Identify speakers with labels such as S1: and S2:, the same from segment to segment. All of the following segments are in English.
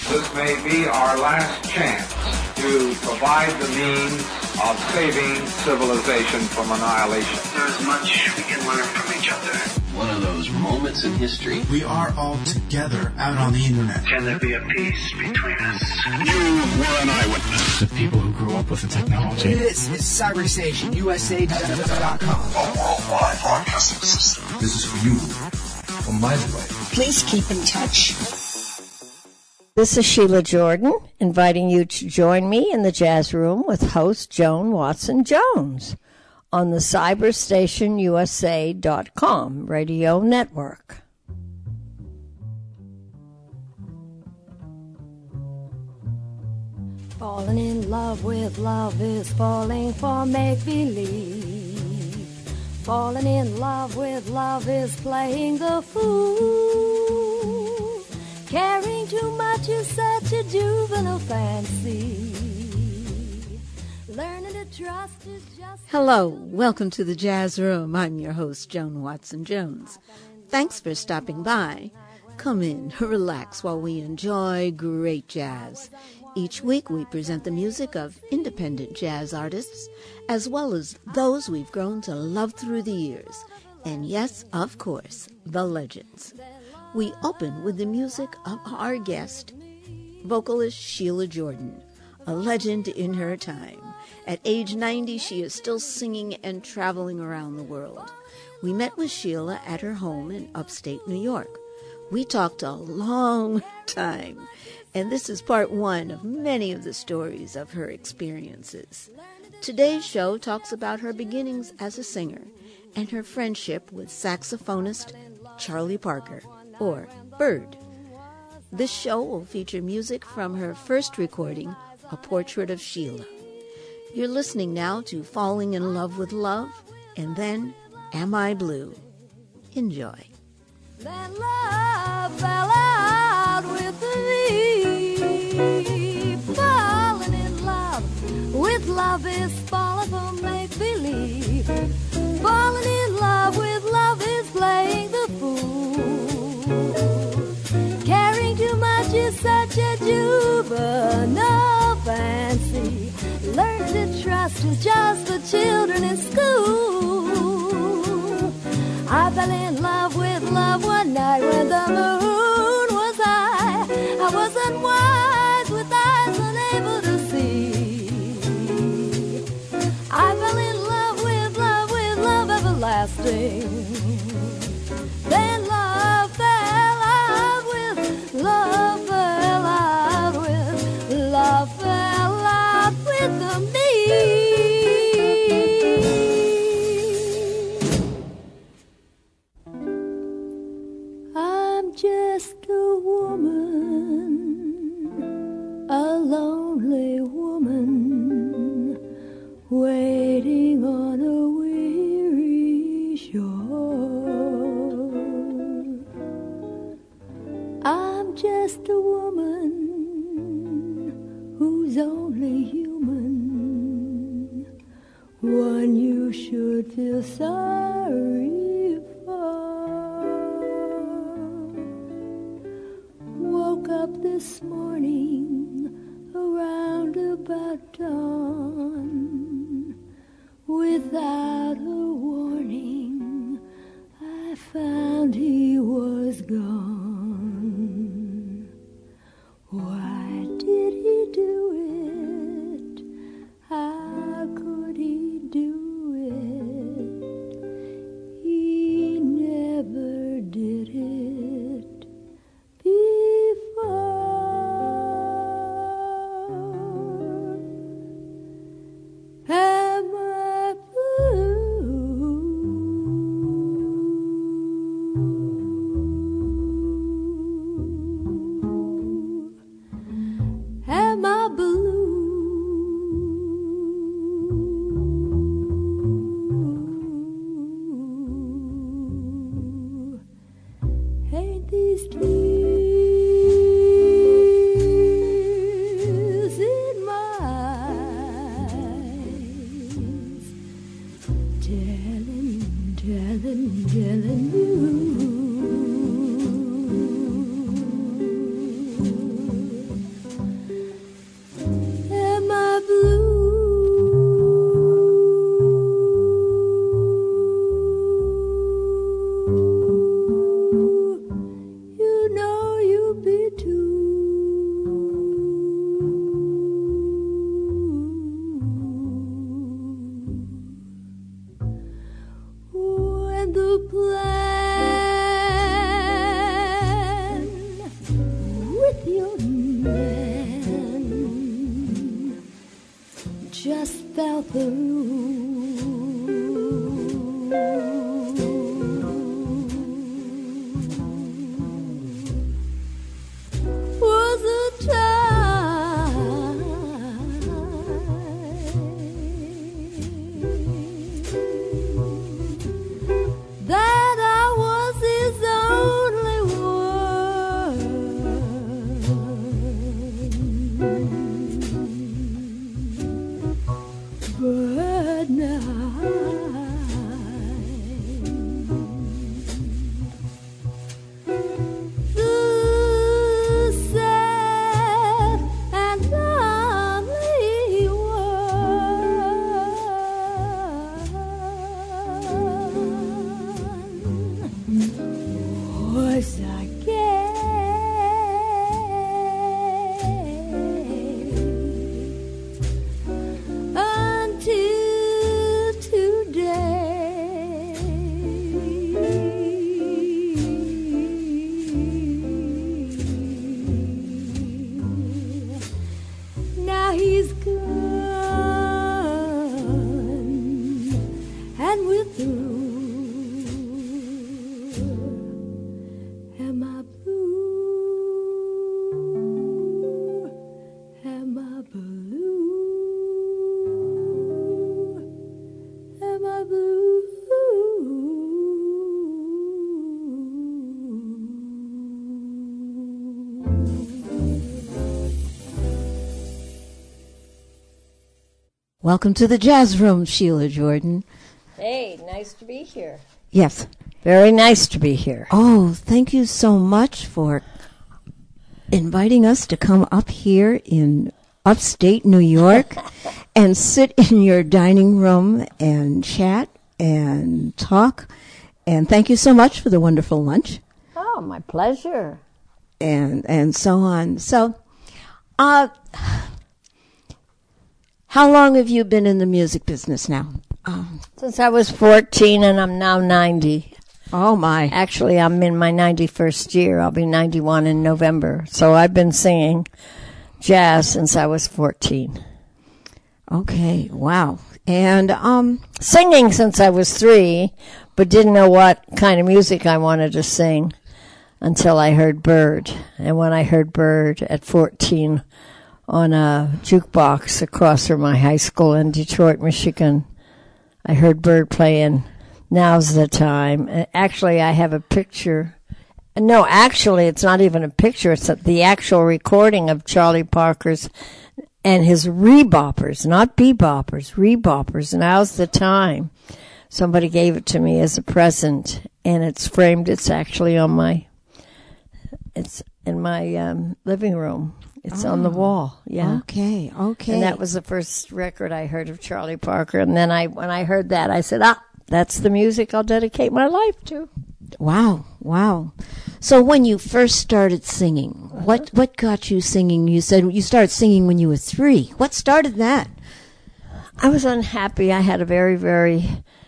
S1: This may be our last chance to provide the means of saving civilization from annihilation.
S2: There's much we can learn from each other.
S3: One of those moments in history.
S4: We are all together out on the internet.
S2: Can there be a peace between us?
S5: You were an eyewitness.
S6: The people who grew up with the technology.
S7: This is CyberStationUSA.com.
S5: A worldwide broadcasting system.
S8: This is for you, from my way.
S9: Please keep in touch.
S10: This is Sheila Jordan, inviting you to join me in the Jazz Room with host Joan Watson-Jones on the CyberStationUSA.com radio network.
S11: Falling in love with love is falling for make-believe. Falling in love with love is playing the fool. Caring too much is such a juvenile fancy. Learning to trust is just...
S12: Hello, welcome to the Jazz Room. I'm your host, Joan Watson-Jones. Thanks for stopping by. Come in, relax while we enjoy great jazz. Each week we present the music of independent jazz artists, as well as those we've grown to love through the years. And yes, of course, the legends. We open with the music of our guest, vocalist Sheila Jordan, a legend in her time. At age 90, she is still singing and traveling around the world. We met with Sheila at her home in upstate New York. We talked a long time, and this is part one of many of the stories of her experiences. Today's show talks about her beginnings as a singer and her friendship with saxophonist Charlie Parker, or Bird. This show will feature music from her first recording, A Portrait of Sheila. You're listening now to Falling in Love with Love, and then Am I Blue? Enjoy.
S11: Then love fell out with me. Falling in love with love is falling for make-believe. Falling in love with love is playing the fool. Caring too much is such a juvenile fancy. Learning to trust is just for children in school. I fell in love with love one night when the moon was high. I was unwise with eyes unable to see. I fell in love with love everlasting. Then love fell out with love fell out with love fell out with me. I'm just a woman, a lonely woman, waiting on a weary shore. I'm just a woman who's only human, one you should feel sorry for. Woke up this morning around about dawn. Without a warning, I found he was gone. Why did he do it? How could he do it? He never did it before. Am I blue? man just felt the room. Was a time that I was his only one. But now the sad and lonely one was again until today. Now he's gone and with through. Am I blue? Am I blue? Am I blue?
S12: Welcome to the Jazz Room, Sheila Jordan.
S10: Hey, nice to be here.
S12: Yes.
S10: Very nice to be here.
S12: Oh, thank you so much for inviting us to come up here in upstate New York and sit in your dining room and chat and talk. And thank you so much for the wonderful lunch
S10: Oh, my pleasure.
S12: and so on. So, how long have you been in the music business now?
S10: Since I was 14 and I'm now 90.
S12: Oh, my.
S10: Actually, I'm in my 91st year. I'll be 91 in November. So I've been singing jazz since I was 14.
S12: Okay, wow. And
S10: Singing since I was 3, but didn't know what kind of music I wanted to sing until I heard Bird. And when I heard Bird at 14 on a jukebox across from my high school in Detroit, Michigan, I heard Bird playing Now's the Time. Actually, I have a picture. No, actually, it's not even a picture. It's the actual recording of Charlie Parker's and his reboppers, not beboppers, reboppers. Now's the Time. Somebody gave it to me as a present, and it's framed. It's actually it's in my living room. It's on the wall. Yeah.
S12: Okay.
S10: And that was the first record I heard of Charlie Parker. And then when I heard that, I said, that's the music I'll dedicate my life to.
S12: Wow. So when you first started singing, what got you singing? You said you started singing when you were 3. What started that?
S10: I was unhappy. I had a very, very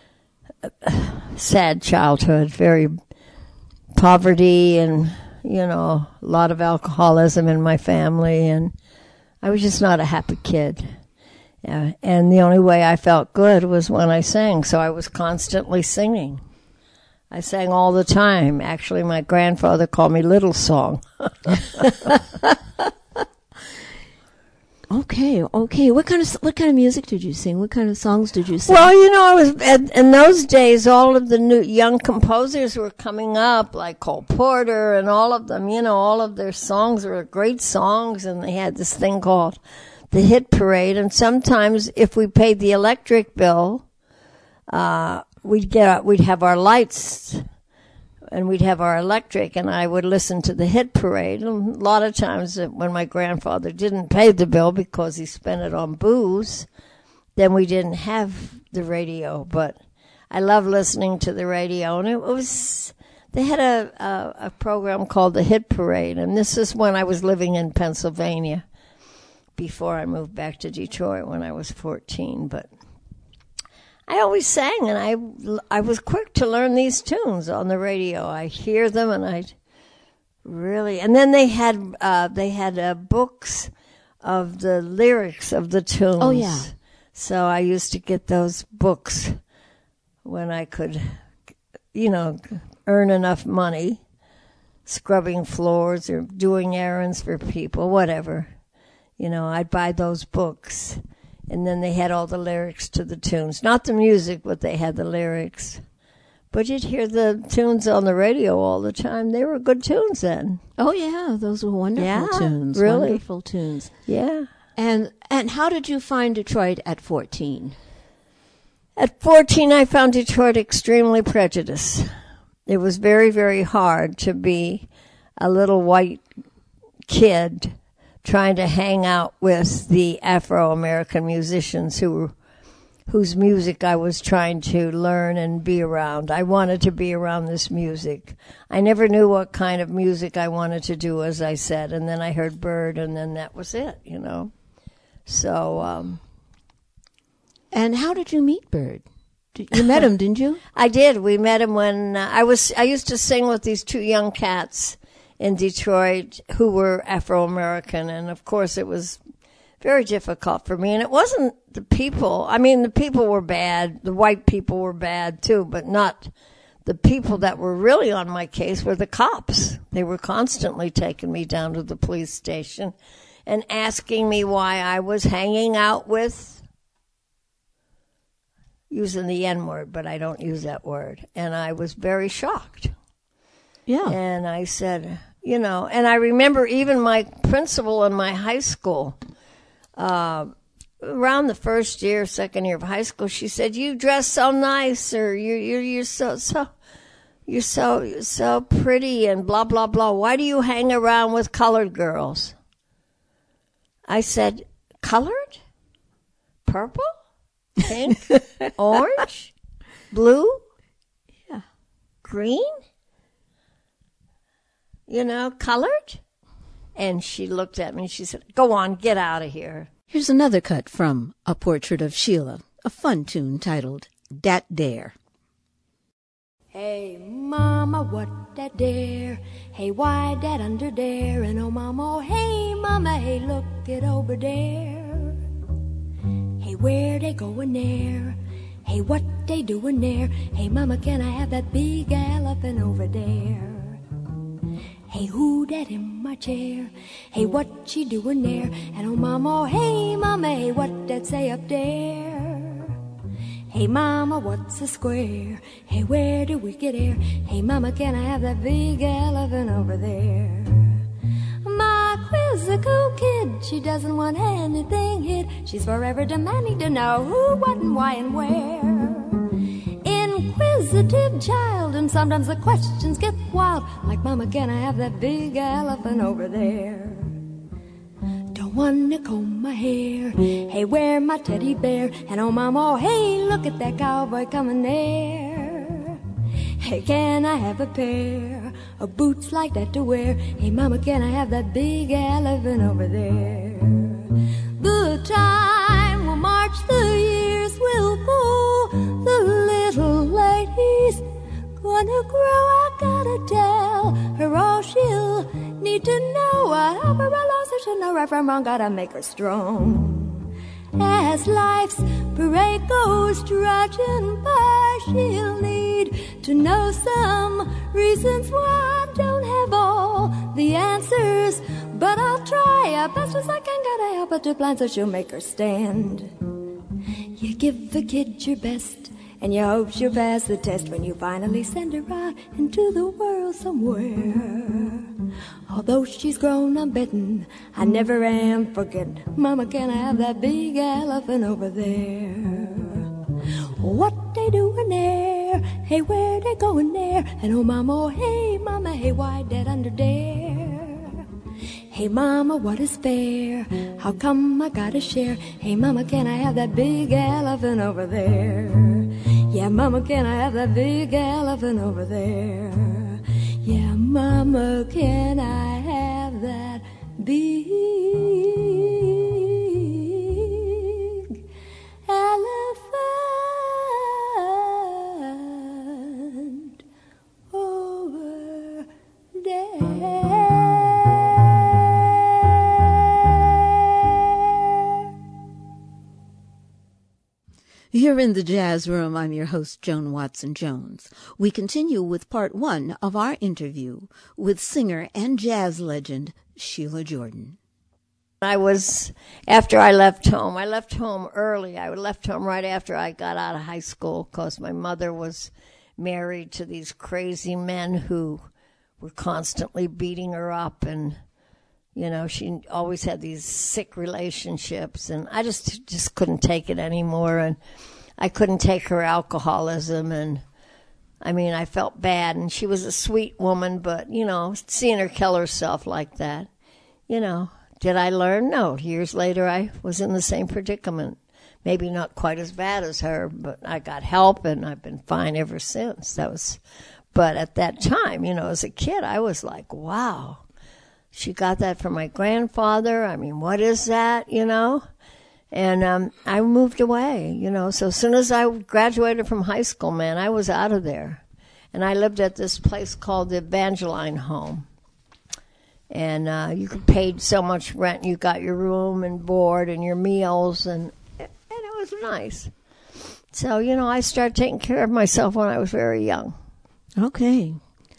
S10: sad childhood, very poverty and, a lot of alcoholism in my family. And I was just not a happy kid. Yeah. And the only way I felt good was when I sang. So I was constantly singing. I sang all the time. Actually, my grandfather called me Little Song. Okay. What kind of music did you sing? What kind of songs did you sing? Well, I was in those days. All of the new young composers were coming up, like Cole Porter, and all of them. All of their songs were great songs, and they had this thing called the Hit Parade. And sometimes, if we paid the electric bill, we'd have our lights. And we'd have our electric, and I would listen to the Hit Parade. And a lot of times when my grandfather didn't pay the bill because he spent it on booze, then we didn't have the radio. But I love listening to the radio. And they had a program called the Hit Parade. And this is when I was living in Pennsylvania before I moved back to Detroit when I was 14. But I always sang, and I was quick to learn these tunes on the radio. I hear them, and I'd Really? And then they had books of the lyrics of the tunes.
S12: Oh, yeah.
S10: So I used to get those books when I could, earn enough money, scrubbing floors or doing errands for people, whatever. I'd buy those books. And then they had all the lyrics to the tunes. Not the music, but they had the lyrics. But you'd hear the tunes on the radio all the time. They were good tunes then.
S12: Oh, yeah. Those were wonderful tunes.
S10: Really?
S12: Wonderful tunes.
S10: Yeah.
S12: And how did you find Detroit at 14?
S10: At 14, I found Detroit extremely prejudiced. It was very, very hard to be a little white kid trying to hang out with the Afro-American musicians whose music I was trying to learn and be around. I wanted to be around this music. I never knew what kind of music I wanted to do, as I said, and then I heard Bird, and then that was it, So,
S12: and how did you meet Bird? You met him, didn't you?
S10: I did. We met him when I used to sing with these two young cats in Detroit who were Afro-American, and of course it was very difficult for me. And it wasn't the people. I mean, the people were bad. The white people were bad too, but not the people that were really on my case were the cops. They were constantly taking me down to the police station and asking me why I was hanging out with, using the N-word, but I don't use that word. And I was very shocked.
S12: Yeah.
S10: And I said, and I remember even my principal in my high school, around the first year, second year of high school, she said, "You dress so nice," or you're so pretty, and blah blah blah. Why do you hang around with colored girls? I said, "Colored? Purple? Pink? Orange? Blue?
S12: Yeah.
S10: Green? Colored?" And she looked at me and she said, "Go on, get out of here."
S12: Here's another cut from A Portrait of Sheila, a fun tune titled Dat Dare.
S11: Hey, mama, what dat dare? Hey, why dat under there? And oh, mama, hey, look it over there. Hey, where they going there? Hey, what they doing there? Hey, mama, can I have that big elephant over there? Hey, who dat in my chair? Hey, what she doing there? And oh, mama, hey, what that say up there? Hey, mama, what's a square? Hey, where do we get air? Hey, mama, can I have that big elephant over there? My quizzical kid, she doesn't want anything hid. She's forever demanding to know who, what, and why, and where. Inquisitive child, and sometimes the questions get wild, like, mama, can I have that big elephant over there? Don't wanna comb my hair, hey, where my teddy bear? And oh, mama, hey, look at that cowboy coming there. Hey, can I have a pair of boots like that to wear? Hey, mama, can I have that big elephant over there? The time will march, the years will go, the little lady's gonna grow. I gotta tell her all she'll need to know. I help her along so she'll know right from wrong. Gotta make her strong. As life's parade goes trudging by, she'll need to know some reasons why I don't have all the answers, but I'll try as best as I can. Gotta help her to plan so she'll make her stand. You give the kid your best, and you hope she'll pass the test when you finally send her out into the world somewhere. Although she's grown, I'm betting I never am forgetting. Mama, can I have that big elephant over there? What they doing there? Hey, where they going there? And oh, mama, hey, why that under there? Hey, mama, what is fair? How come I gotta share? Hey, mama, can I have that big elephant over there? Yeah, mama, can I have that big elephant over there? Yeah, mama, can I have that big elephant over there?
S12: You're in the Jazz Room. I'm your host, Joan Watson Jones. We continue with part 1 of our interview with singer and jazz legend Sheila Jordan.
S10: After I left home early. I left home right after I got out of high school because my mother was married to these crazy men who were constantly beating her up, and she always had these sick relationships, and I just couldn't take it anymore, and I couldn't take her alcoholism, and I felt bad, and she was a sweet woman, but seeing her kill herself like that, did I learn? No. Years later I was in the same predicament. Maybe not quite as bad as her, but I got help, and I've been fine ever since. But at that time, as a kid, I was like, wow. She got that from my grandfather. What is that, And I moved away, So as soon as I graduated from high school, man, I was out of there. And I lived at this place called the Evangeline Home. And you could pay so much rent. You got your room and board and your meals, and it was nice. So, I started taking care of myself when I was very young.
S12: Okay.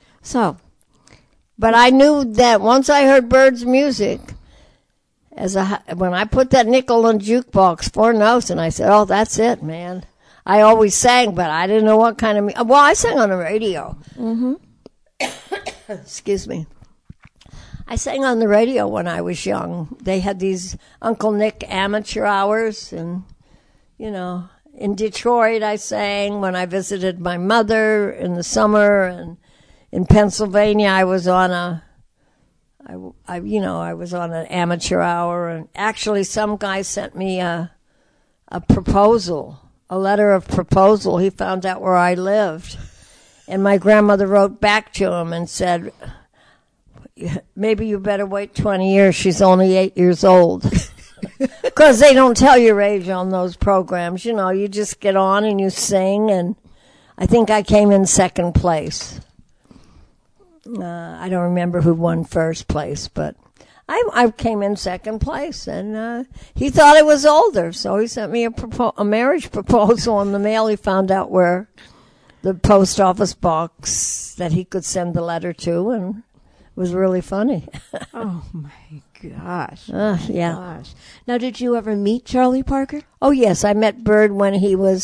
S10: But I knew that once I heard Bird's music, when I put that nickel in jukebox, 4 notes, and I said, oh, that's it, man. I always sang, but I didn't know what kind of well, I sang on the radio. Mm-hmm. Excuse me. I sang on the radio when I was young. They had these Uncle Nick amateur hours, and, in Detroit I sang when I visited my mother in the summer, and in Pennsylvania, I was on I was on an amateur hour, and actually some guy sent me a proposal, a letter of proposal. He found out where I lived, and my grandmother wrote back to him and said, maybe you better wait 20 years. She's only 8 years old. Because they don't tell your age on those programs. You just get on and you sing, and I think I came in second place. I don't remember who won first place, but I came in second place, and he thought I was older, so he sent me a marriage proposal in the mail. He found out where the post office box that he could send the letter to, and it was really funny.
S12: Oh, my gosh.
S10: Yeah.
S12: Gosh. Now, did you ever meet Charlie Parker?
S10: Oh, yes. I met Bird when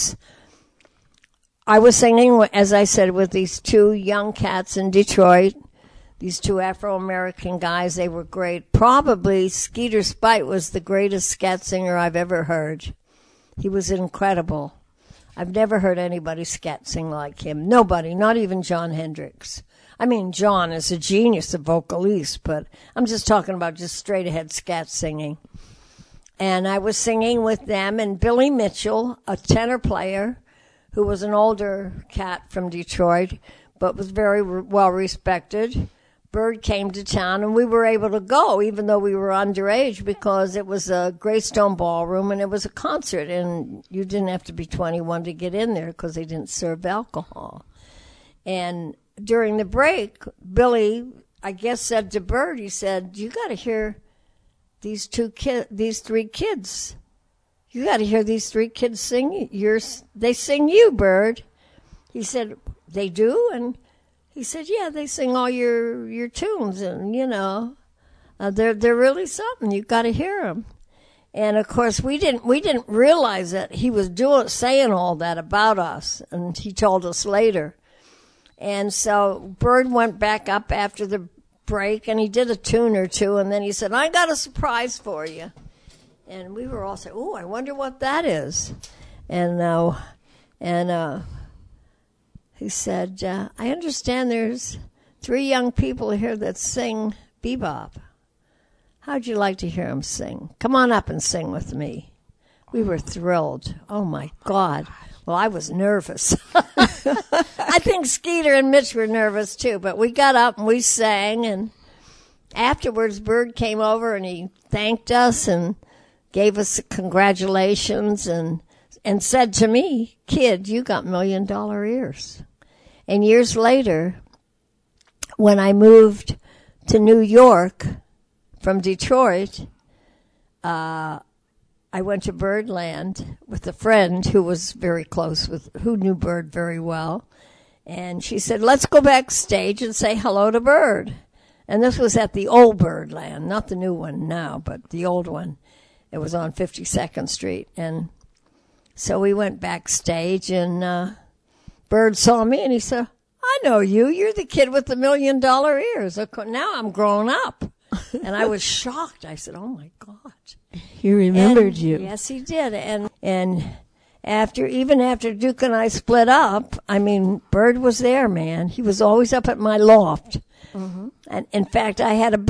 S10: I was singing, as I said, with these 2 young cats in Detroit, these 2 Afro-American guys. They were great. Probably Skeeter Spite was the greatest scat singer I've ever heard. He was incredible. I've never heard anybody scat sing like him. Nobody, not even Jon Hendricks. John is a genius, a vocalist, but I'm just talking about just straight-ahead scat singing. And I was singing with them, and Billy Mitchell, a tenor player, who was an older cat from Detroit, but was very well respected. Bird came to town, and we were able to go, even though we were underage, because it was a Greystone Ballroom, and it was a concert, and you didn't have to be 21 to get in there because they didn't serve alcohol. And during the break, Billy, I guess, said to Bird, he said, you got to hear these 3 kids. You got to hear these 3 kids sing. They sing you, Bird. He said, they do? And he said, yeah, they sing all your tunes, and they're really something. You got to hear them. And of course, we didn't realize that he was saying all that about us, and he told us later. And so Bird went back up after the break, and he did a tune or 2, and then he said, I got a surprise for you. And we were all saying, oh, I wonder what that is. And he said, I understand there's 3 young people here that sing bebop. How'd you like to hear them sing? Come on up and sing with me. We were thrilled. Oh, my God. Well, I was nervous. I think Skeeter and Mitch were nervous, too. But we got up and we sang. And afterwards, Bird came over and he thanked us and gave us congratulations and said to me, kid, you got $1 million ears. And years later, when I moved to New York from Detroit, I went to Birdland with a friend who was very close who knew Bird very well. And she said, let's go backstage and say hello to Bird. And this was at the old Birdland, not the new one now, but the old one. It was on 52nd Street. And so we went backstage, and Bird saw me, and he said, I know you. You're the kid with the $1 million ears. Now I'm grown up. And I was shocked. I said, oh, my God.
S12: He remembered you.
S10: Yes, he did. And even after Duke and I split up, I mean, Bird was there, man. He was always up at my loft. Mm-hmm. And in fact, I had a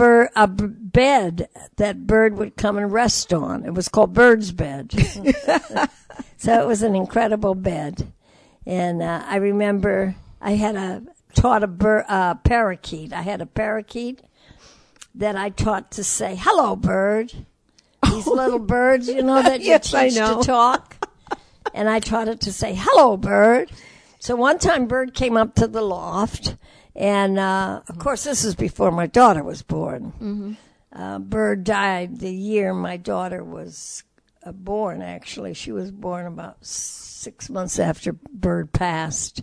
S10: bed that Bird would come and rest on. It was called Bird's bed. So it was an incredible bed. And I remember I had taught a parakeet. I had a parakeet that I taught to say, hello, Bird. These little birds, you know, that you teach to talk. And I taught it to say, hello, Bird. So one time Bird came up to the loft. And, of course, this is before my daughter was born. Mm-hmm. Bird died the year my daughter was born, actually. She was born about 6 months after Bird passed.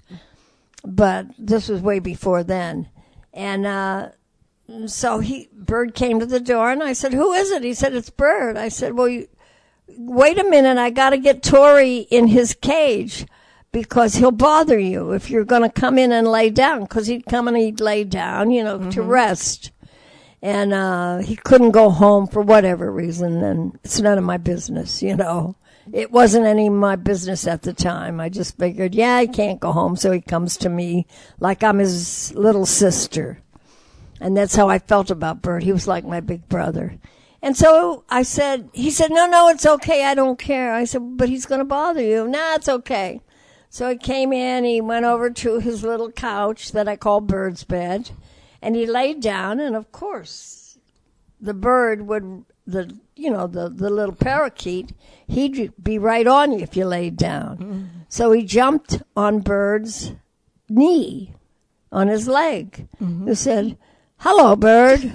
S10: But this was way before then. And so Bird came to the door, and I said, who is it? He said, it's Bird. I said, well, wait a minute. I got to get Tori in his cage, because he'll bother you if you're going to come in and lay down, because he'd come and he'd lay down, you know, to rest. And he couldn't go home for whatever reason, and it's none of my business, you know. It wasn't any of my business at the time. I just figured, yeah, he can't go home, so he comes to me like I'm his little sister. And that's how I felt about Bird. He was like my big brother. And so he said, no, it's okay, I don't care. I said, but he's going to bother you. Nah, it's okay. So he came in, he went over to his little couch that I call Bird's bed, and he laid down, and of course, the bird would, the little parakeet, he'd be right on you if you laid down. Mm-hmm. So he jumped on Bird's knee, on his leg. Mm-hmm. He said, hello, Bird.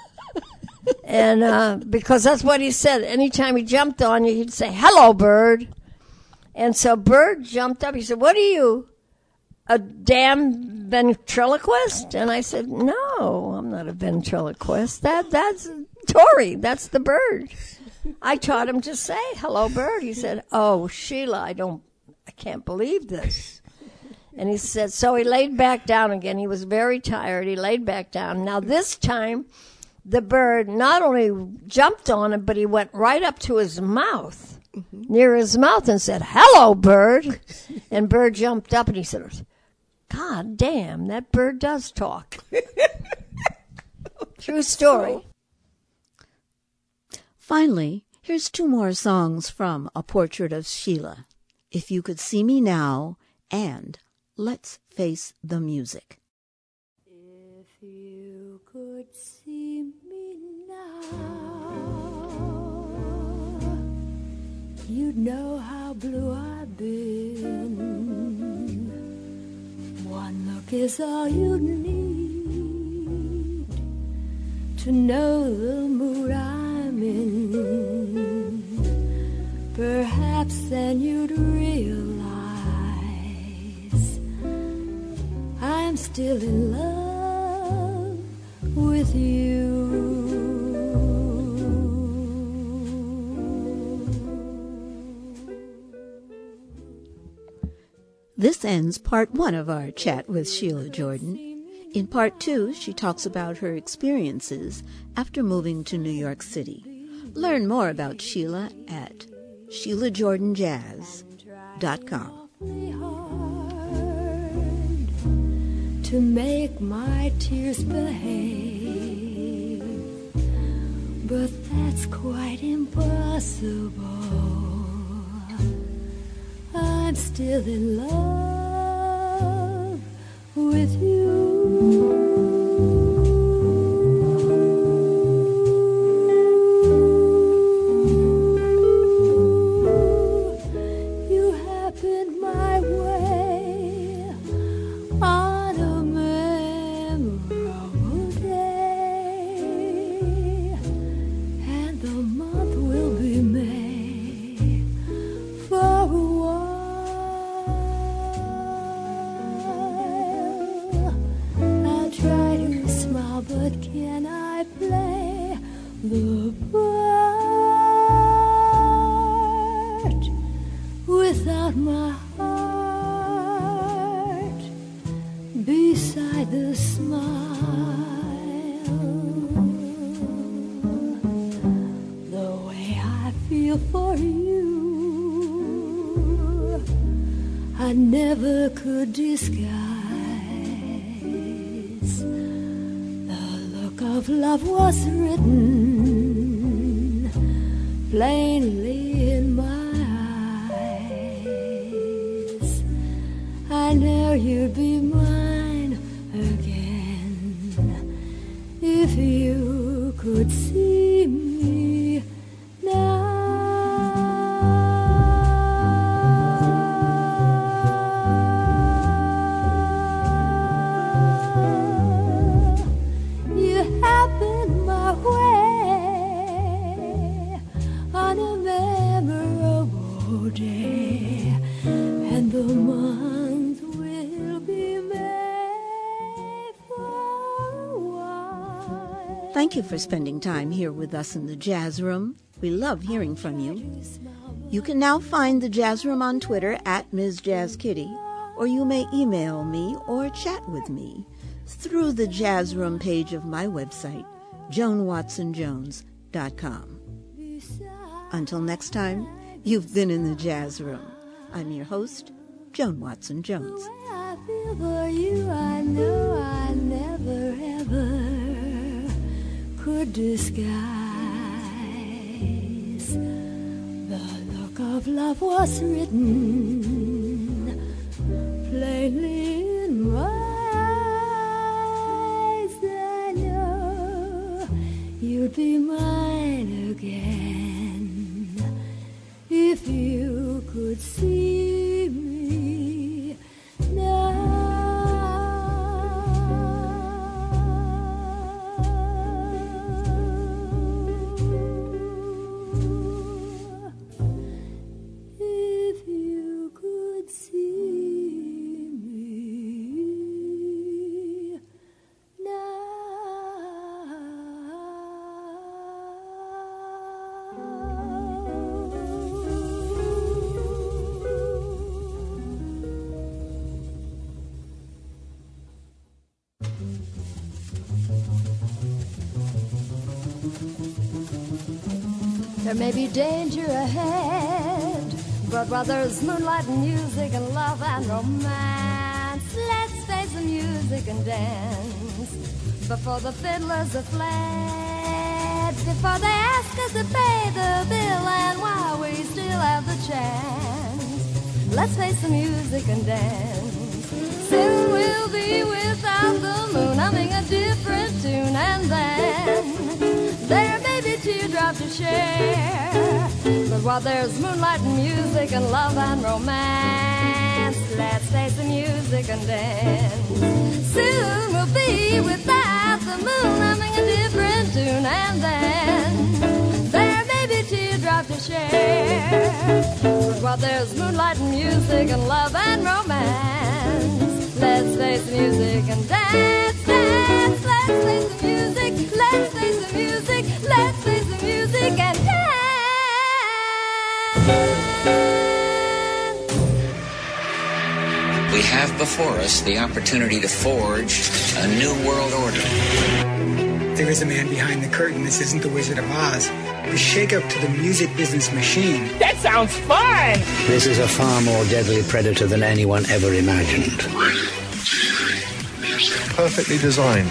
S10: And because that's what he said. Anytime he jumped on you, he'd say, hello, Bird. And so Bird jumped up. He said, what are you, a damn ventriloquist? And I said, no, I'm not a ventriloquist. That's Tori. That's the bird. I taught him to say, hello, Bird. He said, oh, Sheila, I can't believe this. And he said, so he laid back down again. He was very tired. He laid back down. Now this time, the bird not only jumped on him, but he went right up to his mouth, near his mouth, and said, hello, Bird. And Bird jumped up and he said, God damn, that bird does talk. True story.
S12: Finally, here's 2 more songs from A Portrait of Sheila, If You Could See Me Now, and Let's Face the Music.
S11: If you could see me now, you'd know how blue I've been. One look is all you need to know the mood I'm in. Perhaps then you'd realize I'm still in love with you.
S12: This ends part 1 of our chat with Sheila Jordan. In part 2, she talks about her experiences after moving to New York City. Learn more about Sheila at SheilaJordanJazz.com.
S11: To make my tears behave, but that's quite impossible. I'm still in love with you. You happened my way on a memorable day, and the month will be May. I feel for you. I never could disguise the look of love was written plainly in my eyes. I know you'd be mine again if you could see me now.
S12: Thank you for spending time here with us in the Jazz Room. We love hearing from you. You can now find the Jazz Room on Twitter at Ms. Jazz Kitty, or you may email me or chat with me through the Jazz Room page of my website, JoanWatsonJones.com. Until next time, you've been in the Jazz Room. I'm your host, Joan Watson Jones.
S11: I feel for you, I know I never ever could disguise. The look of love was written plainly in my eyes. I know you'd be mine again if you could see me now. There may be danger ahead, but while there's moonlight and music and love and romance, let's face the music and dance before the fiddlers have fled, before they ask us to pay the bill, and while we still have the chance, let's face the music and dance. Soon we'll be without the moon, humming a different tune, and then there may be teardrops to share, but while there's moonlight and music and love and romance, let's face the music and dance. Soon we'll be without the moon, humming a different tune, and then there may be teardrops to share, but while there's moonlight and music and love and romance, let's face the music and dance, dance. Let's face the music, let's face the music, let's face the music and dance.
S7: We have before us the opportunity to forge a new world order.
S13: There is a man behind the curtain. This isn't the Wizard of Oz. We shake up to the music business machine.
S14: That sounds fun!
S15: This is a far more deadly predator than anyone ever imagined.
S16: Perfectly designed.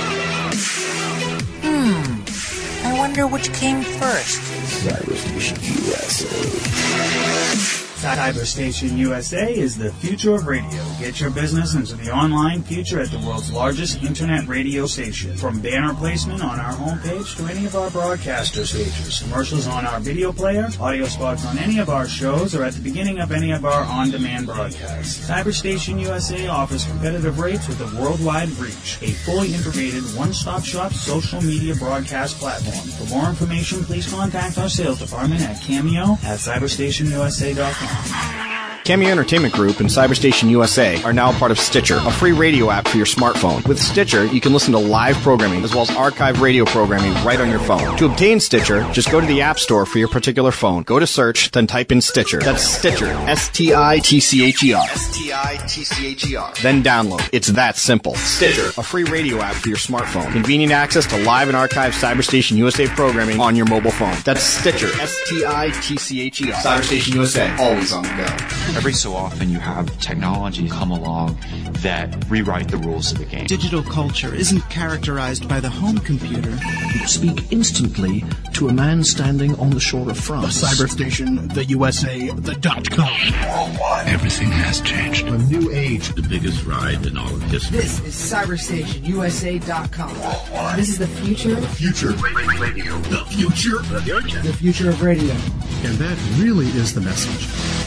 S17: I wonder which came first.
S15: Cyberstation USA.
S6: Cyberstation USA is the future of radio. Get your business into the online future at the world's largest internet radio station. From banner placement on our homepage to any of our broadcaster stages, commercials on our video player, audio spots on any of our shows, or at the beginning of any of our on-demand broadcasts. Cyberstation USA offers competitive rates with a worldwide reach. A fully integrated one-stop shop social media broadcast platform. For more information, please contact our sales department at Cameo at cyberstationusa.com.
S14: Cameo Entertainment Group and Cyberstation USA are now part of Stitcher, a free radio app for your smartphone. With Stitcher, you can listen to live programming as well as archive radio programming right on your phone. To obtain Stitcher, just go to the App Store for your particular phone. Go to search, then type in Stitcher. That's Stitcher. S-T-I-T-C-H-E-R. S-T-I-T-C-H-E-R. Then download. It's that simple. Stitcher, a free radio app for your smartphone. Convenient access to live and archived Cyberstation USA programming on your mobile phone. That's Stitcher. S-T-I-T-C-H-E-R. Cyberstation USA. Always on the go.
S16: Every so often you have technology come along that rewrite the rules of the game.
S4: Digital culture isn't characterized by the home computer.
S8: Speak instantly to a man standing on the shore of France.
S18: The Cyberstation, the USA, the .com.
S5: Worldwide. Everything has changed.
S18: A new age. The biggest ride in all of history.
S19: This is CyberstationUSA.com.
S5: Worldwide.
S19: This is the future.
S18: The future. Radio. The future.
S19: The future of radio.
S18: And that really is the message.